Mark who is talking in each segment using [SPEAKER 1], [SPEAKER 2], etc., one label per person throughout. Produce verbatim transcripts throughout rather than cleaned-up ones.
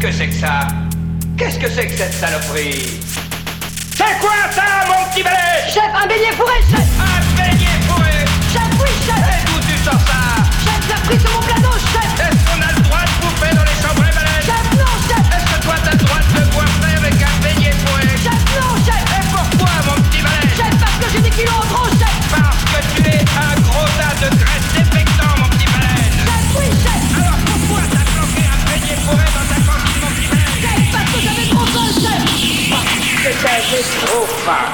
[SPEAKER 1] que c'est que ça? Qu'est-ce que c'est que cette saloperie? C'est quoi ça, mon petit balai?
[SPEAKER 2] Chef, un beignet fourré, chef!
[SPEAKER 1] Un beignet fourré?
[SPEAKER 2] Chef, oui, chef!
[SPEAKER 1] Et d'où tu sors ça?
[SPEAKER 2] Chef, j'ai pris sur mon plateau, chef!
[SPEAKER 1] Est-ce qu'on a le droit de bouffer dans les chambres les balais?
[SPEAKER 2] Chef, non, chef!
[SPEAKER 1] Est-ce que toi t'as le droit de te coiffer avec un beignet fourré?
[SPEAKER 2] Chef, non, chef!
[SPEAKER 1] Et pourquoi, mon petit balai?
[SPEAKER 2] Chef, parce que j'ai des kilos en trop, chef!
[SPEAKER 1] Parce que tu es un gros tas de graisse défectant, mon petit balai!
[SPEAKER 2] Chef, oui, chef!
[SPEAKER 1] Alors pourquoi t'as planqué un beignet fourré dans ta cantine, mon petit balai?
[SPEAKER 2] Chef, parce que j'avais trop faim, chef!
[SPEAKER 1] C'est que j'ai trop faim.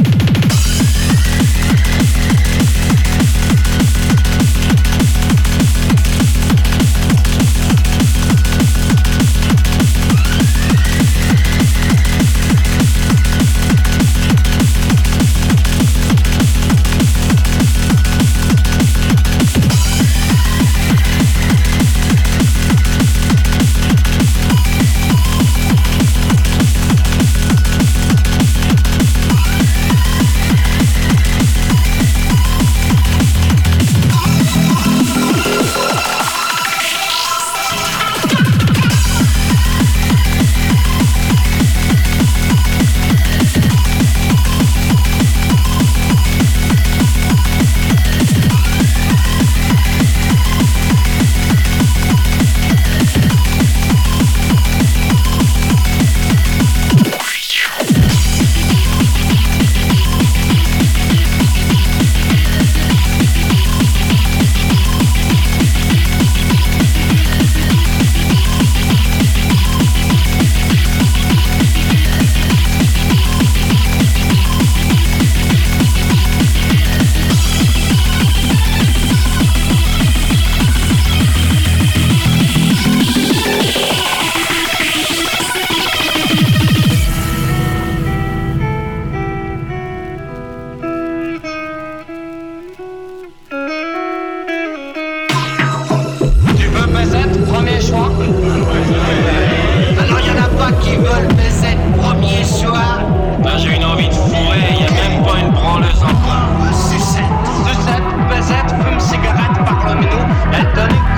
[SPEAKER 3] Premier choix. Alors y en a pas qui veulent baiser premier choix.
[SPEAKER 4] Là j'ai une envie de fourrer, y a même pas une branleuse encore.
[SPEAKER 3] Sucette.
[SPEAKER 4] Sucette, baisette, fume, cigarette, parle-nous, elle donne